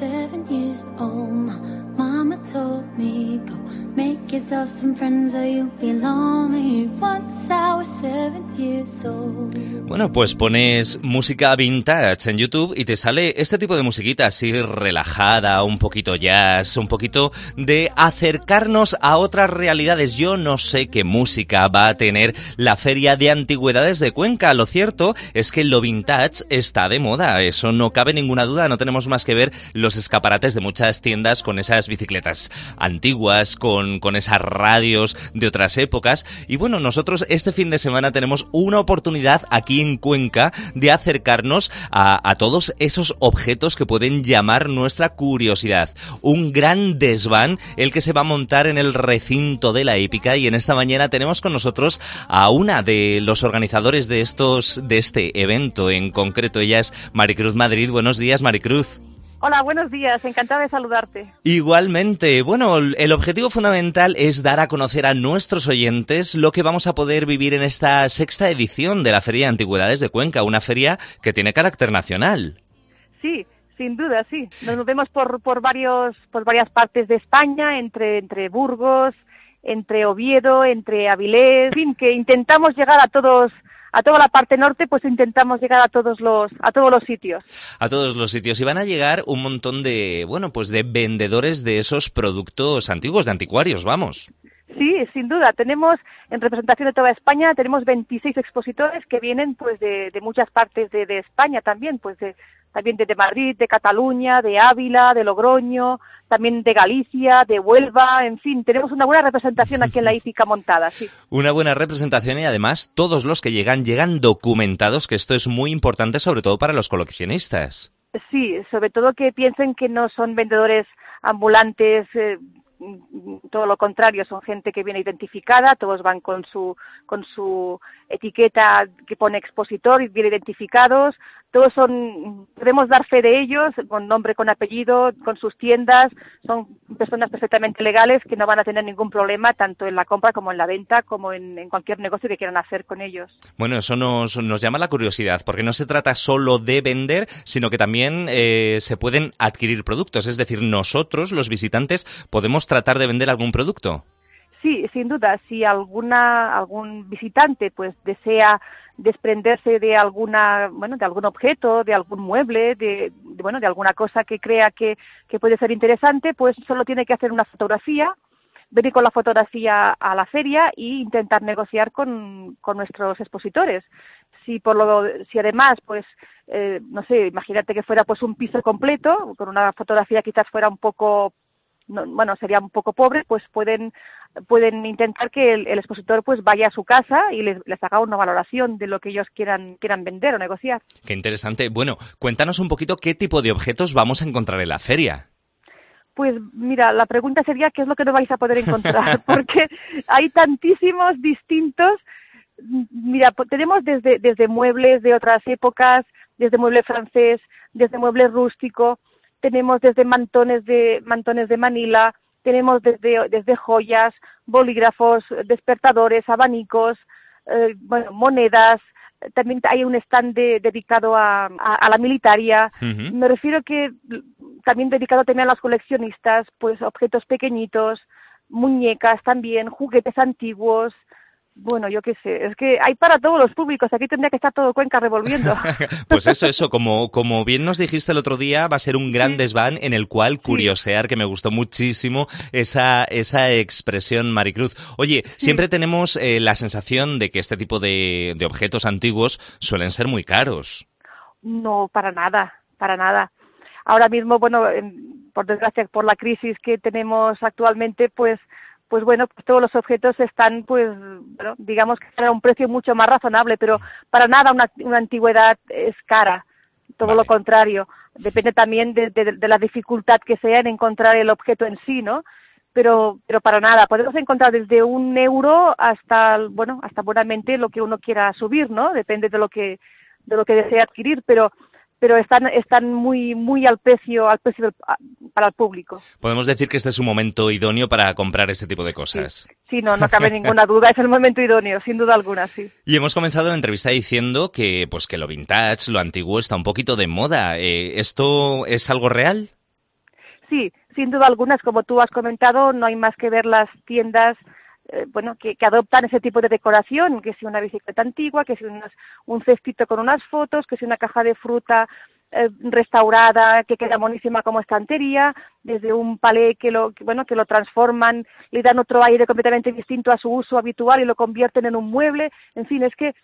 7 years old, my mama told me, go make yourself some friends or you'll be lonely. Once I was 7 years old. Bueno, pues pones música vintage en YouTube y te sale este tipo de musiquita así relajada, un poquito jazz, un poquito de acercarnos a otras realidades. Yo no sé qué música va a tener la Feria de Antigüedades de Cuenca. Lo cierto es que lo vintage está de moda, eso no cabe ninguna duda. No tenemos más que ver los escaparates de muchas tiendas con esas bicicletas antiguas, con esas radios de otras épocas. Y bueno, nosotros este fin de semana tenemos una oportunidad aquí en Cuenca de acercarnos a todos esos objetos que pueden llamar nuestra curiosidad. Un gran desván, el que se va a montar en el recinto de la hípica, y en esta mañana tenemos con nosotros a una de los organizadores de este evento en concreto. Ella es Maricruz Madrid. Buenos días, Maricruz. Hola, buenos días, encantada de saludarte. Igualmente. Bueno, el objetivo fundamental es dar a conocer a nuestros oyentes lo que vamos a poder vivir en esta sexta edición de la Feria de Antigüedades de Cuenca, una feria que tiene carácter nacional. Sí, sin duda, sí. Nos vemos por varias partes de España, entre Burgos, entre Oviedo, entre Avilés, en fin, que intentamos llegar a toda la parte norte, pues intentamos llegar a todos los sitios. A todos los sitios. Y van a llegar un montón de, de vendedores de esos productos antiguos, de anticuarios, vamos. Sí, sin duda. Tenemos, en representación de toda España, tenemos 26 expositores que vienen pues de muchas partes de España también, también de Madrid, de Cataluña, de Ávila, de Logroño, también de Galicia, de Huelva, en fin, tenemos una buena representación aquí en la hípica montada, sí. Una buena representación y además todos los que llegan documentados, que esto es muy importante sobre todo para los coleccionistas. Sí, sobre todo que piensen que no son vendedores ambulantes, todo lo contrario, son gente que viene identificada, todos van con su etiqueta que pone expositor y bien identificados, todos podemos dar fe de ellos, con nombre, con apellido, con sus tiendas, son personas perfectamente legales que no van a tener ningún problema tanto en la compra como en la venta, como en cualquier negocio que quieran hacer con ellos. Bueno, eso nos llama la curiosidad, porque no se trata solo de vender, sino que también se pueden adquirir productos, es decir, nosotros, los visitantes, podemos tratar de vender algún producto. Sí, sin duda, si algún visitante pues desea desprenderse de algún objeto, de algún mueble, de alguna cosa que crea que puede ser interesante, pues solo tiene que hacer una fotografía, venir con la fotografía a la feria e intentar negociar con nuestros expositores. Si además, pues, no sé, imagínate que fuera pues un piso completo, con una fotografía quizás fuera un poco, sería un poco pobre, pues pueden intentar que el expositor pues vaya a su casa y les haga una valoración de lo que ellos quieran vender o negociar. Qué interesante. Bueno, cuéntanos un poquito qué tipo de objetos vamos a encontrar en la feria. Pues mira, la pregunta sería qué es lo que no vais a poder encontrar, porque hay tantísimos distintos. Mira, tenemos desde muebles de otras épocas, desde mueble francés, desde mueble rústico, tenemos desde mantones de Manila, tenemos desde joyas, bolígrafos, despertadores, abanicos, monedas. También hay un stand dedicado a la militaria. Uh-huh. Me refiero que también dedicado también a los coleccionistas, pues objetos pequeñitos, muñecas también, juguetes antiguos. Bueno, yo qué sé, es que hay para todos los públicos, aquí tendría que estar todo Cuenca revolviendo. Pues eso, como bien nos dijiste el otro día, va a ser un gran desván en el cual curiosear, que me gustó muchísimo esa expresión, Maricruz. Oye, siempre tenemos la sensación de que este tipo de objetos antiguos suelen ser muy caros. No, para nada. Ahora mismo, por desgracia, por la crisis que tenemos actualmente, pues todos los objetos están, digamos que están a un precio mucho más razonable, pero para nada una antigüedad es cara, todo lo contrario. Depende también de la dificultad que sea en encontrar el objeto en sí, ¿no? Pero para nada, podemos encontrar desde €1 hasta buenamente lo que uno quiera subir, ¿no? Depende de lo que desee adquirir, pero están muy al precio para el público. Podemos decir que este es un momento idóneo para comprar este tipo de cosas. Sí, no cabe ninguna duda, es el momento idóneo, sin duda alguna, sí. Y hemos comenzado la entrevista diciendo que lo vintage, lo antiguo está un poquito de moda. ¿Esto es algo real? Sí, sin duda alguna, como tú has comentado, no hay más que ver las tiendas que adoptan ese tipo de decoración, que si una bicicleta antigua, que si un cestito con unas fotos, que si una caja de fruta restaurada, que queda monísima como estantería, desde un palé que lo transforman, le dan otro aire completamente distinto a su uso habitual y lo convierten en un mueble. En fin, es que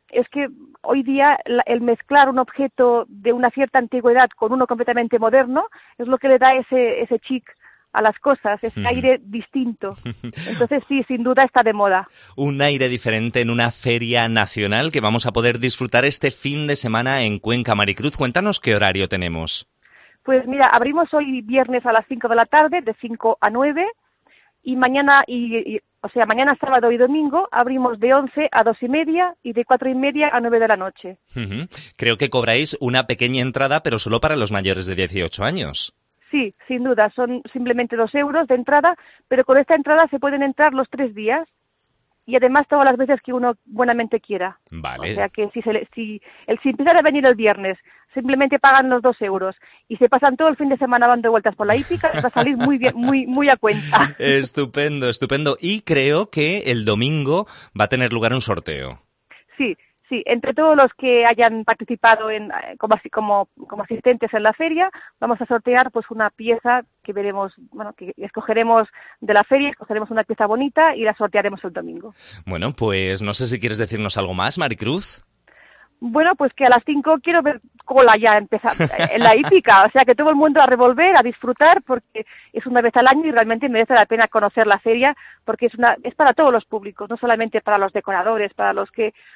hoy día el mezclar un objeto de una cierta antigüedad con uno completamente moderno es lo que le da ese chic a las cosas, ese aire distinto. Entonces sí, sin duda está de moda. Un aire diferente en una feria nacional que vamos a poder disfrutar este fin de semana en Cuenca. Maricruz, cuéntanos qué horario tenemos. Pues mira, abrimos hoy viernes a las 5 de la tarde, de 5 a 9, y mañana, mañana sábado y domingo abrimos de 11 a 2:30 y de 4:30 a 9 de la noche. Creo que cobráis una pequeña entrada, pero solo para los mayores de 18 años. Sí, sin duda, son simplemente 2 euros de entrada, pero con esta entrada se pueden entrar los 3 días y además todas las veces que uno buenamente quiera. Vale. O sea que si empiezan a venir el viernes, simplemente pagan los 2 euros y se pasan todo el fin de semana dando vueltas por la hípica, les va a salir muy bien, muy a cuenta. Estupendo, estupendo. Y creo que el domingo va a tener lugar un sorteo. Sí, entre todos los que hayan participado como asistentes en la feria, vamos a sortear pues una pieza que veremos, que escogeremos de la feria, escogeremos una pieza bonita y la sortearemos el domingo. Bueno, pues no sé si quieres decirnos algo más, Maricruz. Bueno, pues que a las 5 quiero ver cola ya empezar en la hípica, o sea que todo el mundo a revolver, a disfrutar, porque es una vez al año y realmente merece la pena conocer la feria, porque es para todos los públicos, no solamente para los decoradores, para los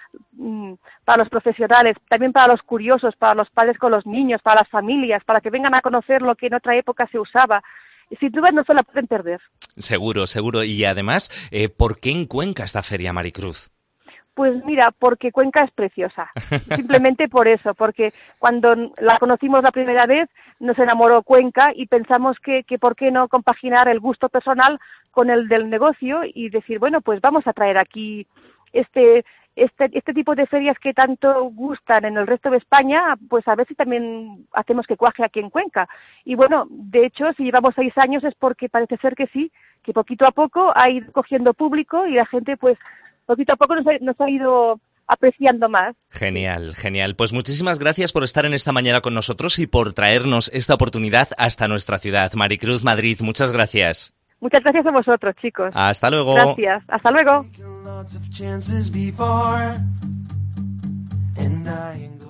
profesionales, también para los curiosos, para los padres con los niños, para las familias, para que vengan a conocer lo que en otra época se usaba. Sin duda no se la pueden perder. Seguro. Y además, ¿por qué en Cuenca esta feria, Maricruz? Pues mira, porque Cuenca es preciosa, simplemente por eso, porque cuando la conocimos la primera vez nos enamoró Cuenca y pensamos que por qué no compaginar el gusto personal con el del negocio y decir, bueno, pues vamos a traer aquí este tipo de ferias que tanto gustan en el resto de España, pues a ver si también hacemos que cuaje aquí en Cuenca. Y bueno, de hecho, si llevamos 6 años es porque parece ser que sí, que poquito a poco ha ido cogiendo público y la gente pues poquito a poco nos ha ido apreciando más. Genial. Pues muchísimas gracias por estar en esta mañana con nosotros y por traernos esta oportunidad hasta nuestra ciudad. Maricruz Madrid, muchas gracias. Muchas gracias a vosotros, chicos. Hasta luego. Gracias. Hasta luego.